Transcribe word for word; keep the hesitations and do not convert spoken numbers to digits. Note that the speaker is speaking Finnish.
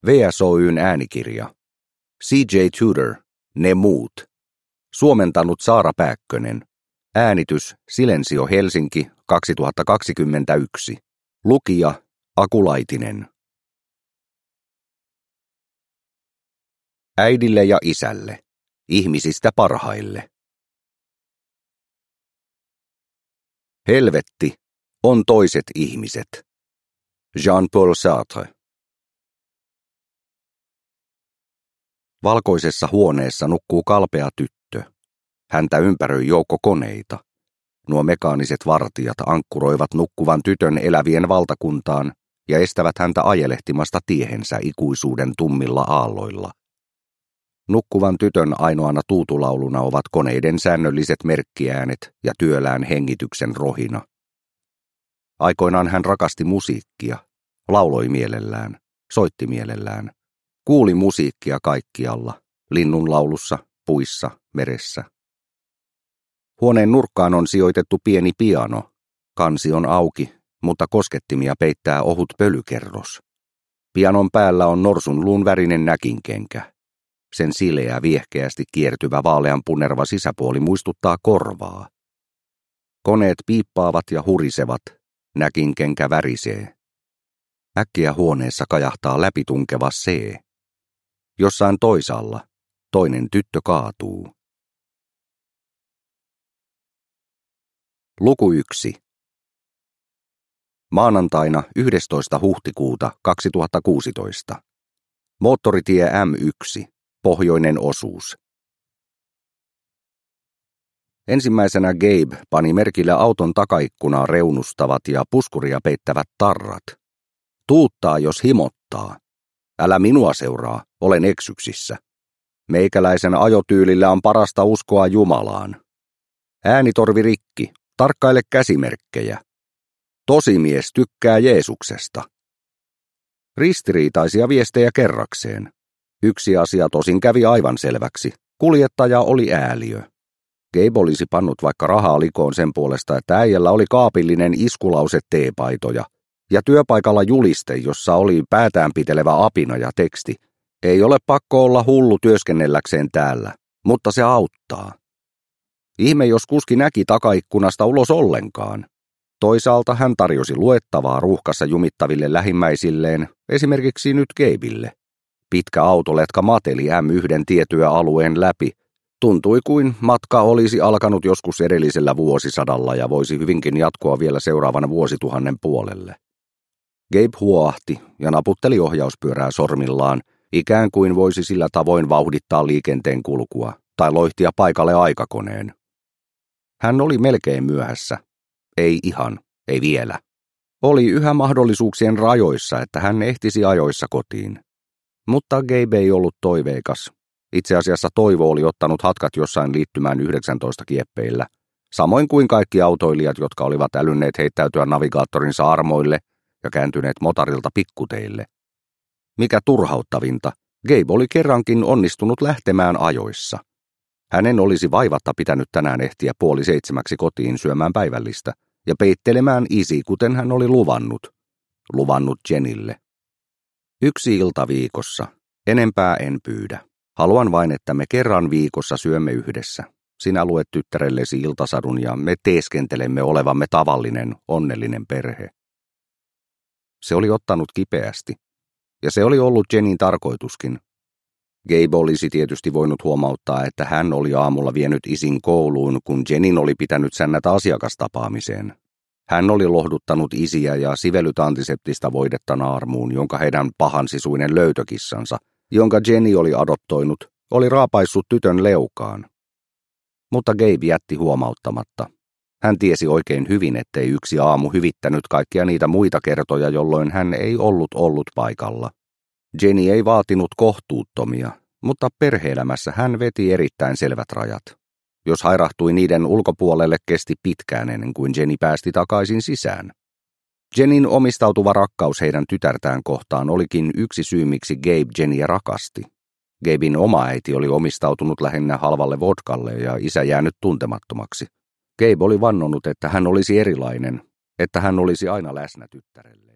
V S Oy:n äänikirja. C J Tudor, Ne muut. Suomentanut Saara Pääkkönen. Äänitys Silensio Helsinki kaksituhattakaksikymmentäyksi. Lukija Aku Laitinen. Äidille ja isälle. Ihmisistä parhaille. Helvetti on toiset ihmiset. Jean-Paul Sartre. Valkoisessa huoneessa nukkuu kalpea tyttö. Häntä ympäröi joukko koneita. Nuo mekaaniset vartijat ankkuroivat nukkuvan tytön elävien valtakuntaan ja estävät häntä ajelehtimasta tiehensä ikuisuuden tummilla aalloilla. Nukkuvan tytön ainoana tuutulauluna ovat koneiden säännölliset merkkiäänet ja työlään hengityksen rohina. Aikoinaan hän rakasti musiikkia, lauloi mielellään, soitti mielellään. Kuuli musiikkia kaikkialla, linnunlaulussa, puissa, meressä. Huoneen nurkkaan on sijoitettu pieni piano. Kansi on auki, mutta koskettimia peittää ohut pölykerros. Pianon päällä on norsunluun värinen näkinkenkä. Sen sileä, viehkeästi kiertyvä vaaleanpunerva sisäpuoli muistuttaa korvaa. Koneet piippaavat ja hurisevat, näkinkenkä värisee. Äkkiä huoneessa kajahtaa läpitunkeva C. Jossain toisaalla toinen tyttö kaatuu. Luku yksi. Maanantaina yhdestoista huhtikuuta kaksituhattakuusitoista. Moottoritie M yksi, pohjoinen osuus. Ensimmäisenä Gabe pani merkille auton takaikkunaa reunustavat ja puskuria peittävät tarrat. Tuuttaa, jos himottaa. Älä minua seuraa, olen eksyksissä. Meikäläisen ajotyylillä on parasta uskoa Jumalaan. Äänitorvi rikki, tarkkaile käsimerkkejä. Tosimies tykkää Jeesuksesta. Ristiriitaisia viestejä kerrakseen. Yksi asia tosin kävi aivan selväksi. Kuljettaja oli ääliö. Gabe olisi pannut vaikka rahaa likoon sen puolesta, että äijällä oli kaapillinen iskulause teepaitoja ja työpaikalla juliste, jossa oli päätään pitelevä apina ja teksti. Ei ole pakko olla hullu työskennelläkseen täällä, mutta se auttaa. Ihme, jos kuski näki takaikkunasta ulos ollenkaan. Toisaalta hän tarjosi luettavaa ruuhkassa jumittaville lähimmäisilleen, esimerkiksi nyt Gabelle. Pitkä autoletka mateli M yhden tietyöalueen läpi. Tuntui kuin matka olisi alkanut joskus edellisellä vuosisadalla ja voisi hyvinkin jatkua vielä seuraavan vuosituhannen puolelle. Gabe huoahti ja naputteli ohjauspyörää sormillaan, ikään kuin voisi sillä tavoin vauhdittaa liikenteen kulkua tai loihtia paikalle aikakoneen. Hän oli melkein myöhässä. Ei ihan, ei vielä. Oli yhä mahdollisuuksien rajoissa, että hän ehtisi ajoissa kotiin. Mutta Gabe ei ollut toiveikas. Itse asiassa toivo oli ottanut hatkat jossain liittymään yhdeksäntoista kieppeillä, samoin kuin kaikki autoilijat, jotka olivat älynneet heittäytyä navigaattorinsa armoille ja kääntyneet motarilta pikkuteille. Mikä turhauttavinta, Gabe oli kerrankin onnistunut lähtemään ajoissa. Hänen olisi vaivatta pitänyt tänään ehtiä puoli seitsemäksi kotiin syömään päivällistä ja peittelemään isi, kuten hän oli luvannut. Luvannut Jenille. Yksi ilta viikossa. Enempää en pyydä. Haluan vain, että me kerran viikossa syömme yhdessä. Sinä luet tyttärellesi iltasadun ja me teeskentelemme olevamme tavallinen, onnellinen perhe. Se oli ottanut kipeästi. Ja se oli ollut Jenin tarkoituskin. Gabe olisi tietysti voinut huomauttaa, että hän oli aamulla vienyt isin kouluun, kun Jenin oli pitänyt sännätä asiakastapaamiseen. Hän oli lohduttanut isiä ja sivellyt antiseptistä voidetta naarmuun, jonka heidän pahansisuinen löytökissansa, jonka Jenny oli adoptoinut, oli raapaissut tytön leukaan. Mutta Gabe jätti huomauttamatta. Hän tiesi oikein hyvin, ettei yksi aamu hyvittänyt kaikkia niitä muita kertoja, jolloin hän ei ollut ollut paikalla. Jenny ei vaatinut kohtuuttomia, mutta perhe-elämässä hän veti erittäin selvät rajat. Jos hairahtui niiden ulkopuolelle, kesti pitkään ennen kuin Jenny päästi takaisin sisään. Jennyn omistautuva rakkaus heidän tytärtään kohtaan olikin yksi syy, miksi Gabe Jennyä rakasti. Gaben oma äiti oli omistautunut lähinnä halvalle vodkalle ja isä jäänyt tuntemattomaksi. Gabe oli vannonut, että hän olisi erilainen, että hän olisi aina läsnä tyttärelle.